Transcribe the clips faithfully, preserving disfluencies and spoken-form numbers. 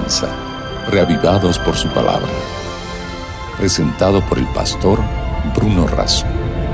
comienza, reavivados por su palabra. Presentado por el pastor Bruno Razo.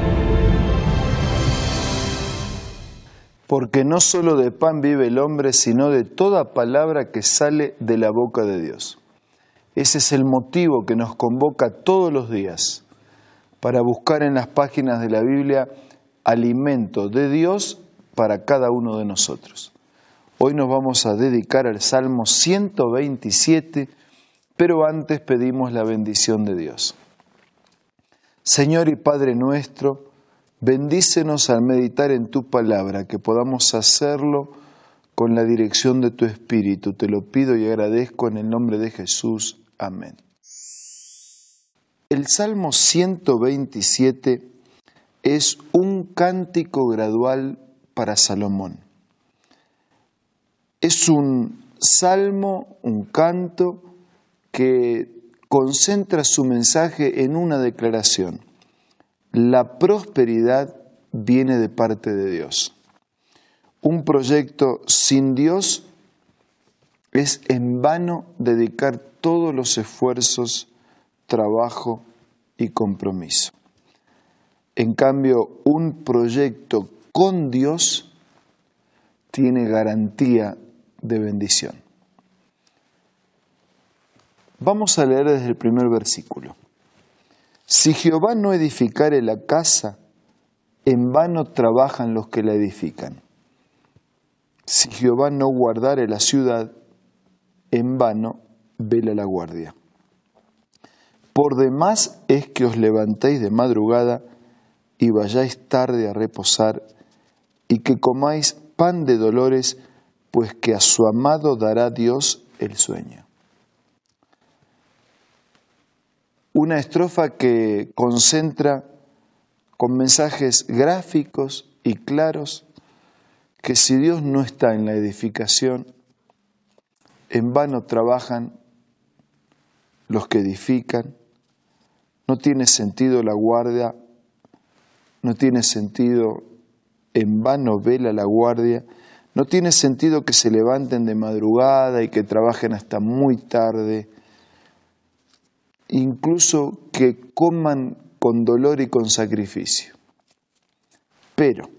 Porque no solo de pan vive el hombre, sino de toda palabra que sale de la boca de Dios. Ese es el motivo que nos convoca todos los días para buscar en las páginas de la Biblia alimento de Dios para cada uno de nosotros. Hoy nos vamos a dedicar al Salmo ciento veintisiete, pero antes pedimos la bendición de Dios. Señor y Padre nuestro, bendícenos al meditar en tu palabra, que podamos hacerlo con la dirección de tu Espíritu. Te lo pido y agradezco en el nombre de Jesús. Amén. El Salmo ciento veintisiete es un cántico gradual para Salomón. Es un salmo, un canto que concentra su mensaje en una declaración. La prosperidad viene de parte de Dios. Un proyecto sin Dios es en vano dedicar todos los esfuerzos, trabajo y compromiso. En cambio, un proyecto con Dios tiene garantía de bendición. Vamos a leer desde el primer versículo. Si Jehová no edificare la casa, en vano trabajan los que la edifican. Si Jehová no guardare la ciudad, en vano vela la guardia. Por demás es que os levantéis de madrugada y vayáis tarde a reposar, y que comáis pan de dolores, pues que a su amado dará Dios el sueño. Una estrofa que concentra con mensajes gráficos y claros que si Dios no está en la edificación, en vano trabajan los que edifican, no tiene sentido la guardia, no tiene sentido, en vano vela la guardia, no tiene sentido que se levanten de madrugada y que trabajen hasta muy tarde, incluso que coman con dolor y con sacrificio. Pero,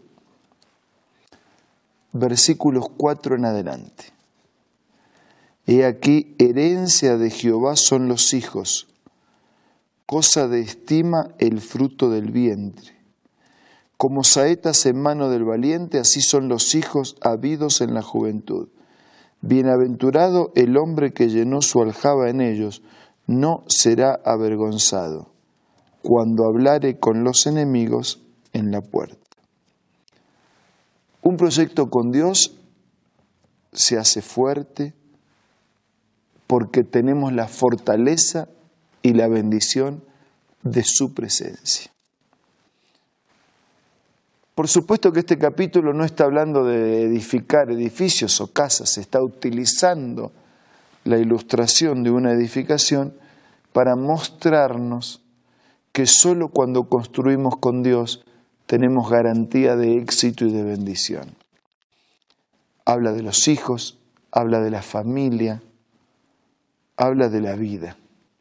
versículos cuatro en adelante. He aquí, herencia de Jehová son los hijos, cosa de estima el fruto del vientre. Como saetas en mano del valiente, así son los hijos habidos en la juventud. Bienaventurado el hombre que llenó su aljaba en ellos, no será avergonzado cuando hablare con los enemigos en la puerta. Un proyecto con Dios se hace fuerte porque tenemos la fortaleza y la bendición de su presencia. Por supuesto que este capítulo no está hablando de edificar edificios o casas, se está utilizando la ilustración de una edificación para mostrarnos que solo cuando construimos con Dios tenemos garantía de éxito y de bendición. Habla de los hijos, habla de la familia, habla de la vida.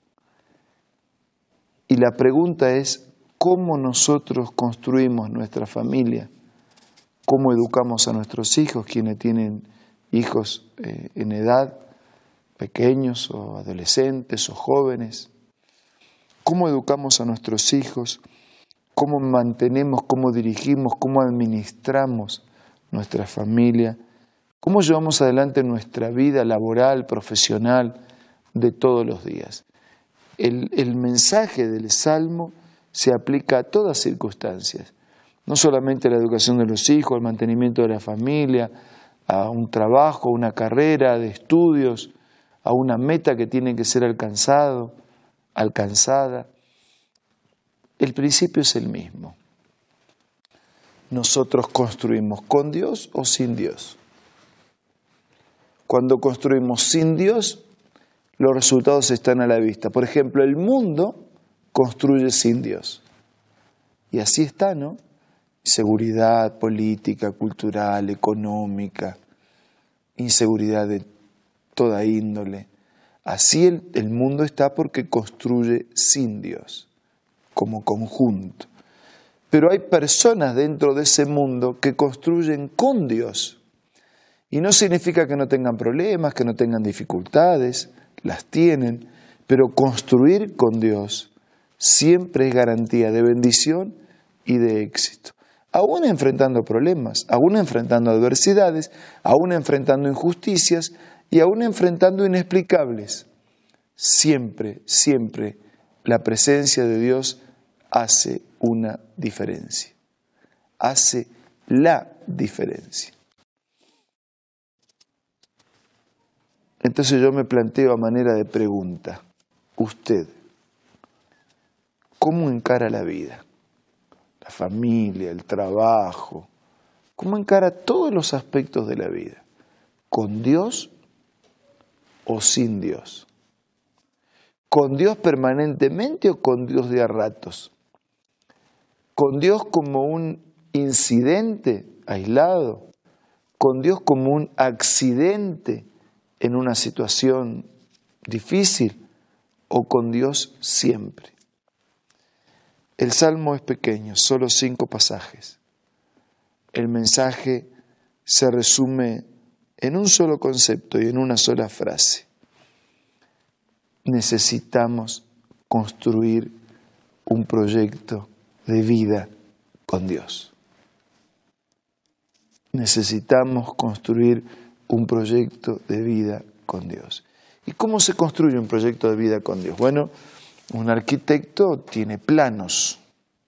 Y la pregunta es, ¿cómo nosotros construimos nuestra familia? ¿Cómo educamos a nuestros hijos, quienes tienen hijos eh, en edad, pequeños o adolescentes o jóvenes? ¿Cómo educamos a nuestros hijos? ¿Cómo mantenemos, cómo dirigimos, cómo administramos nuestra familia? ¿Cómo llevamos adelante nuestra vida laboral, profesional de todos los días? El, el mensaje del Salmo se aplica a todas circunstancias, no solamente a la educación de los hijos, al mantenimiento de la familia, a un trabajo, una carrera de estudios, a una meta que tiene que ser alcanzado, alcanzada. El principio es el mismo. Nosotros construimos con Dios o sin Dios. Cuando construimos sin Dios, los resultados están a la vista. Por ejemplo, el mundo construye sin Dios. Y así está, ¿no? Seguridad política, cultural, económica, inseguridad de toda índole. Así el, el mundo está porque construye sin Dios, como conjunto. Pero hay personas dentro de ese mundo que construyen con Dios. Y no significa que no tengan problemas, que no tengan dificultades, las tienen, pero construir con Dios siempre es garantía de bendición y de éxito. Aún enfrentando problemas, aún enfrentando adversidades, aún enfrentando injusticias y aún enfrentando inexplicables. Siempre, siempre la presencia de Dios hace una diferencia. Hace la diferencia. Entonces yo me planteo a manera de pregunta, usted, ¿cómo encara la vida? La familia, el trabajo, ¿cómo encara todos los aspectos de la vida? ¿Con Dios o sin Dios? ¿Con Dios permanentemente o con Dios de a ratos? ¿Con Dios como un incidente aislado? ¿Con Dios como un accidente en una situación difícil? ¿O con Dios siempre? El Salmo es pequeño, solo cinco pasajes. El mensaje se resume en un solo concepto y en una sola frase. Necesitamos construir un proyecto de vida con Dios. Necesitamos construir un proyecto de vida con Dios. ¿Y cómo se construye un proyecto de vida con Dios? Bueno, un arquitecto tiene planos.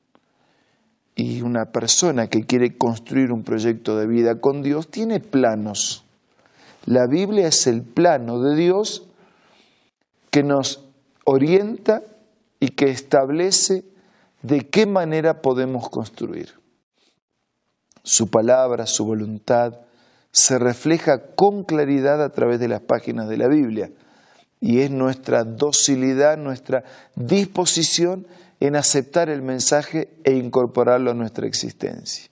Y una persona que quiere construir un proyecto de vida con Dios tiene planos. La Biblia es el plano de Dios que nos orienta y que establece de qué manera podemos construir. Su palabra, su voluntad, se refleja con claridad a través de las páginas de la Biblia. Y es nuestra docilidad, nuestra disposición en aceptar el mensaje e incorporarlo a nuestra existencia.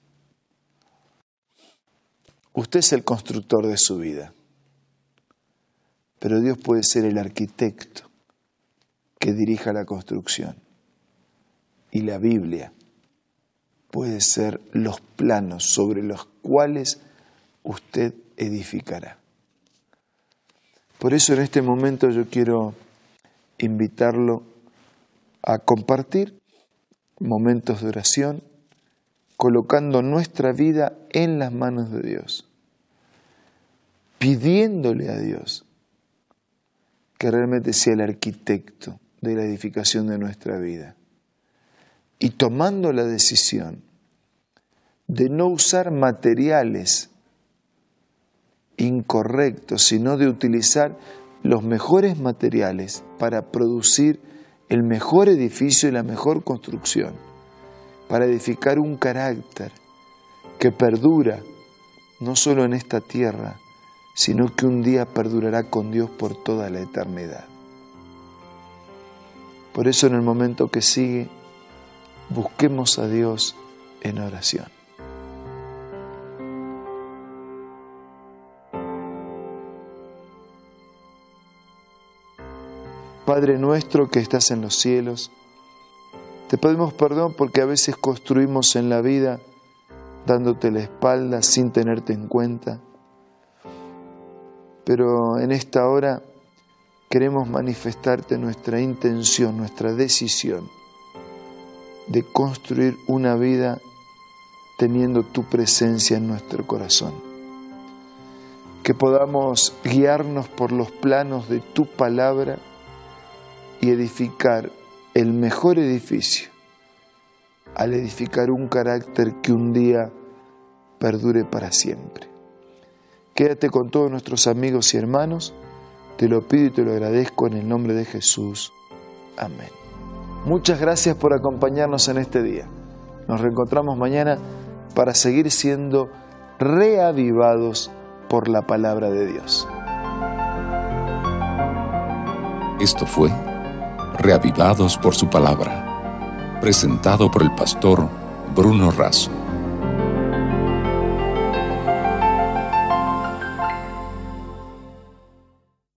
Usted es el constructor de su vida, pero Dios puede ser el arquitecto que dirija la construcción. Y la Biblia puede ser los planos sobre los cuales usted edificará. Por eso en este momento yo quiero invitarlo a compartir momentos de oración, colocando nuestra vida en las manos de Dios, pidiéndole a Dios que realmente sea el arquitecto de la edificación de nuestra vida y tomando la decisión de no usar materiales incorrectos, sino de utilizar los mejores materiales para producir el mejor edificio y la mejor construcción, para edificar un carácter que perdura no solo en esta tierra, sino que un día perdurará con Dios por toda la eternidad. Por eso en el momento que sigue, busquemos a Dios en oración. Padre nuestro que estás en los cielos, te pedimos perdón porque a veces construimos en la vida dándote la espalda sin tenerte en cuenta. Pero en esta hora queremos manifestarte nuestra intención, nuestra decisión de construir una vida teniendo tu presencia en nuestro corazón. Que podamos guiarnos por los planos de tu palabra y edificar el mejor edificio, al edificar un carácter que un día perdure para siempre. Quédate con todos nuestros amigos y hermanos, te lo pido y te lo agradezco en el nombre de Jesús. Amén. Muchas gracias por acompañarnos en este día. Nos reencontramos mañana para seguir siendo reavivados por la palabra de Dios. Esto fue Reavivados por su palabra, presentado por el pastor Bruno Razo.